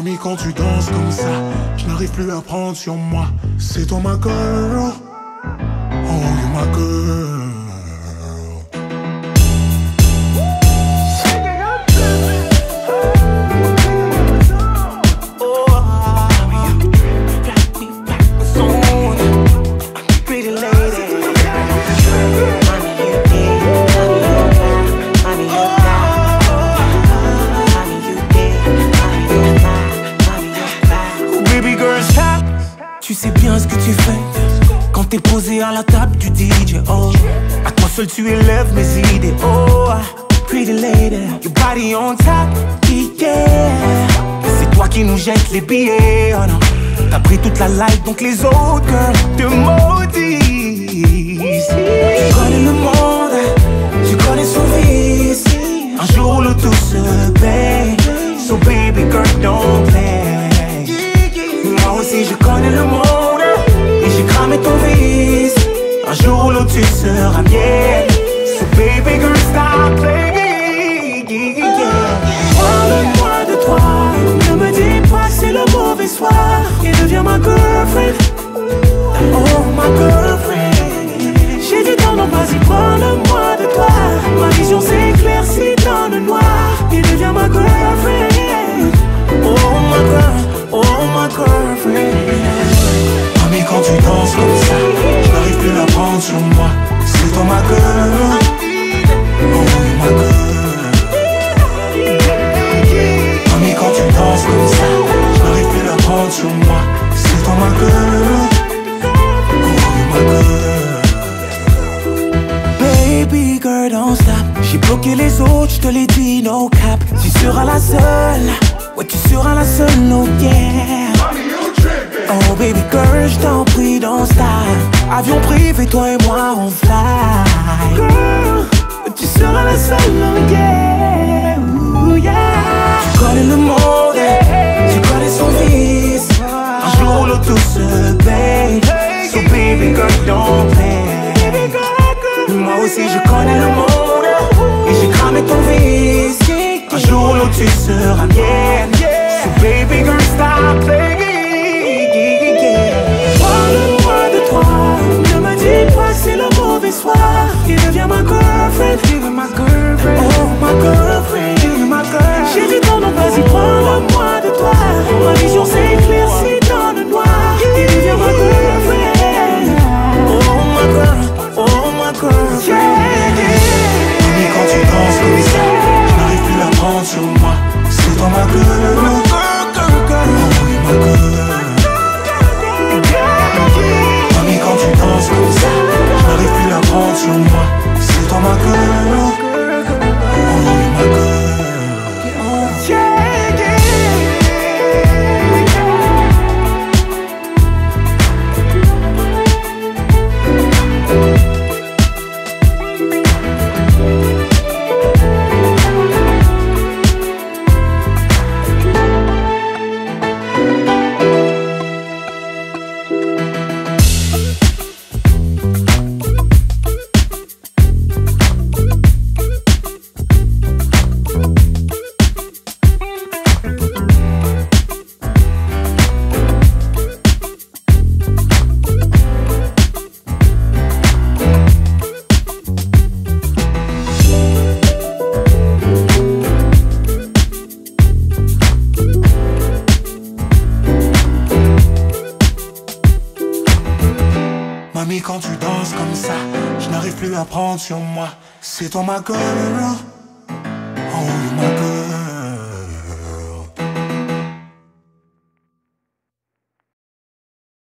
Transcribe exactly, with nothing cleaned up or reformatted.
Mamie, quand tu danses comme ça, je n'arrive plus à prendre sur moi. C'est toi ma girl. Oh, you my girl. Tu sais bien ce que tu fais quand t'es posé à la table du D J. Oh, à toi seul tu élèves mes idées. Oh, pretty lady, your body on top, yeah. C'est toi qui nous jettes les billets. Oh non, t'as pris toute la life donc les autres girls te maudissent. Tu connais le monde, tu connais son vice. Un jour le tout se paye. So baby girl don't play. Moi aussi je connais le monde et j'ai cramé ton vice. Un jour ou l'autre tu seras mienne. So baby girl stop playing, yeah. Parle-moi de toi, ne me dis pas que c'est le mauvais soir. Et deviens ma girlfriend, oh ma girlfriend. J'ai du temps donc vas-y parle-moi de toi. Ma vision s'éclaircit dans le noir. Et deviens ma girlfriend, oh ma girl. Oh my girlfriend. Mamie, quand tu danses comme ça, je n'arrive plus à prendre sur moi. C'est toi ma girl. Oh my girl. Mamie, quand tu danses comme ça, je n'arrive plus à prendre sur moi. C'est toi ma girl. Oh my girl. Baby girl don't stop. J'ai bloqué les autres, je te l'ai dit no cap. Tu seras la seule. Ouais, tu seras la seule, oh yeah. Oh baby girl, je t'en prie, don't stop. Avion privé, toi et moi on fly. Girl, tu seras la seule, oh yeah. Ooh, yeah. Tu connais le monde, tu connais son vice. Un jour l'autre tout se paye. So baby girl, don't play. Moi aussi je connais le monde et j'ai cramé ton vice. Un jour l'autre tu seras mienne. So baby girl stop playing, yeah. Parle-moi de toi, ne me dis pas que c'est le mauvais soir. Et deviens ma girlfriend, ma girlfriend. Oh ma girlfriend, ma girl. J'ai du temps donc vas-y parle-moi de toi. Ma vision s'éclaircit dans le noir. Et deviens ma girlfriend, oh ma girl, oh ma girlfriend, yeah. Mamie, quand tu danses comme ça, je n'arrive plus à prendre sur moi. C'est toi ma girl. Oh my girl. Mamie, quand tu danses comme ça, je n'arrive plus à prendre sur moi. C'est toi ma girl. Oh my girl. Mamie, quand tu danses comme ça, je n'arrive plus à prendre sur moi. C'est toi ma girl. Oh, you my girl.